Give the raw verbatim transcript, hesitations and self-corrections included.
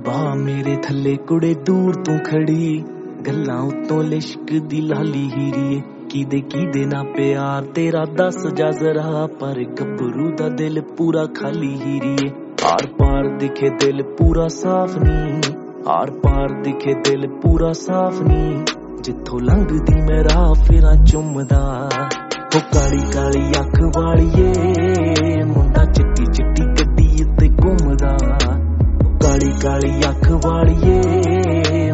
बाह मेरे थले कुड़े दूर तू खड़ी गल्लां उत्तों लिश्क दी लाली हीरीए किदे किदे ना प्यार तेरा दस जा जरा पर गब्बरू दा दिल पूरा खाली हीरीए आर पार दिखे दिल पूरा साफ नी आर पार दिखे दिल पूरा साफ नी जिथों लंघदी मैं राह फिरां चुमदा हो काली काली अख वालिए मुंडा चिट्टी चिट्टी गड्डी उत्ते घुमदा काली काली अख वालिए